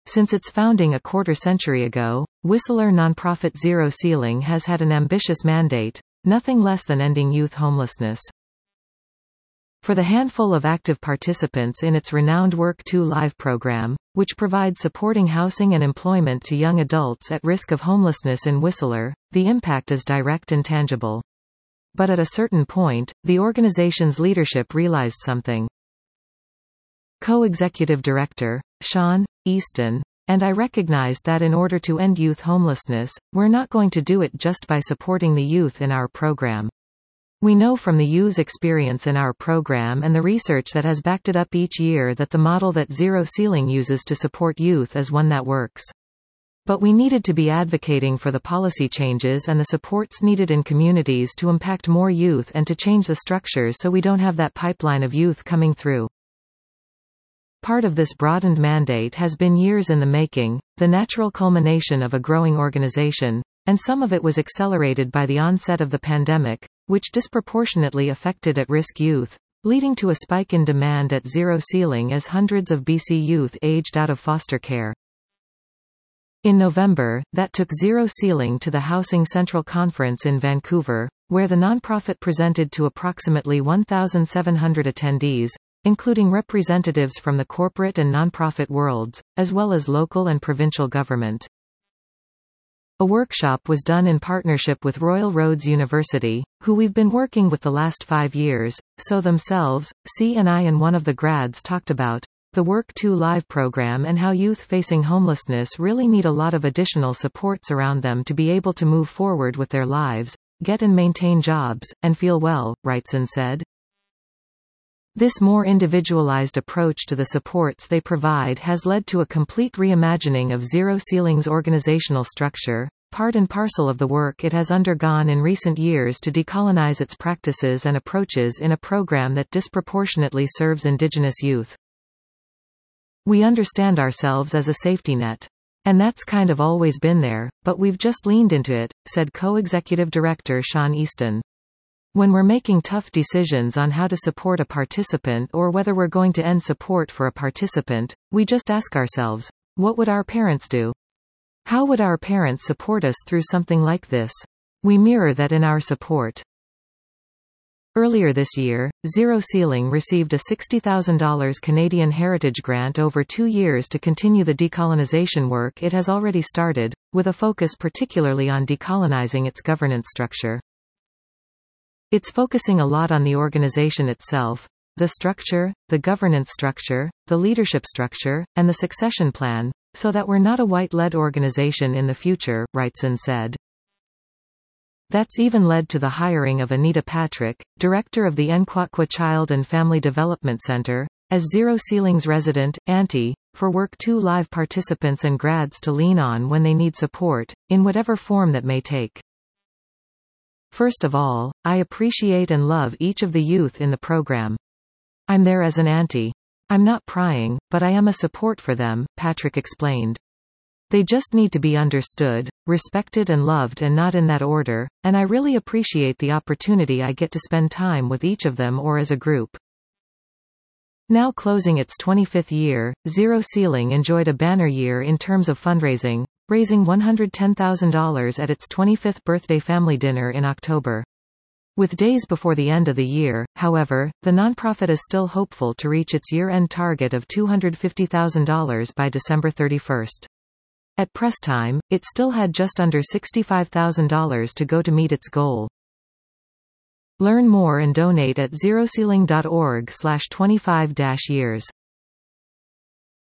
Since its founding a quarter-century ago, Whistler nonprofit Zero Ceiling has had an ambitious mandate: nothing less than ending youth homelessness. For the handful of active participants in its renowned Work to Live program, which provides supporting housing and employment to young adults at risk of homelessness in Whistler, the impact is direct and tangible. But at a certain point, the organization's leadership realized something. Co-executive director, Sean Easton, and I recognized that in order to end youth homelessness, we're not going to do it just by supporting the youth in our program. We know from the youth's experience in our program and the research that has backed it up each year that the model that Zero Ceiling uses to support youth is one that works. But we needed to be advocating for the policy changes and the supports needed in communities to impact more youth and to change the structures so we don't have that pipeline of youth coming through. Part of this broadened mandate has been years in the making, the natural culmination of a growing organization, and some of it was accelerated by the onset of the pandemic, which disproportionately affected at-risk youth, leading to a spike in demand at Zero Ceiling as hundreds of BC youth aged out of foster care. In November, that took Zero Ceiling to the Housing Central Conference in Vancouver, where the nonprofit presented to approximately 1,700 attendees, including representatives from the corporate and nonprofit worlds, as well as local and provincial government. A workshop was done in partnership with Royal Roads University, who we've been working with the last 5 years, so themselves, C&I and one of the grads talked about the Work to Live program and how youth facing homelessness really need a lot of additional supports around them to be able to move forward with their lives, get and maintain jobs, and feel well, Wrightson said. This more individualized approach to the supports they provide has led to a complete reimagining of Zero Ceiling's organizational structure, part and parcel of the work it has undergone in recent years to decolonize its practices and approaches in a program that disproportionately serves Indigenous youth. We understand ourselves as a safety net. And that's kind of always been there, but we've just leaned into it, said co-executive director Sean Easton. When we're making tough decisions on how to support a participant or whether we're going to end support for a participant, we just ask ourselves, what would our parents do? How would our parents support us through something like this? We mirror that in our support. Earlier this year, Zero Ceiling received a $60,000 Canadian Heritage Grant over 2 years to continue the decolonization work it has already started, with a focus particularly on decolonizing its governance structure. It's focusing a lot on the organization itself, the structure, the governance structure, the leadership structure, and the succession plan, so that we're not a white-led organization in the future, Wrightson said. That's even led to the hiring of Anita Patrick, director of the Nquatqua Child and Family Development Center, as Zero Ceiling's resident auntie, for Work to Live participants and grads to lean on when they need support, in whatever form that may take. First of all, I appreciate and love each of the youth in the program. I'm there as an auntie. I'm not prying, but I am a support for them, Patrick explained. They just need to be understood, respected and loved, and not in that order, and I really appreciate the opportunity I get to spend time with each of them or as a group. Now closing its 25th year, Zero Ceiling enjoyed a banner year in terms of fundraising, raising $110,000 at its 25th birthday family dinner in October. With days before the end of the year, however, the nonprofit is still hopeful to reach its year-end target of $250,000 by December 31st. At press time, it still had just under $65,000 to go to meet its goal. Learn more and donate at zeroceiling.org/25-years.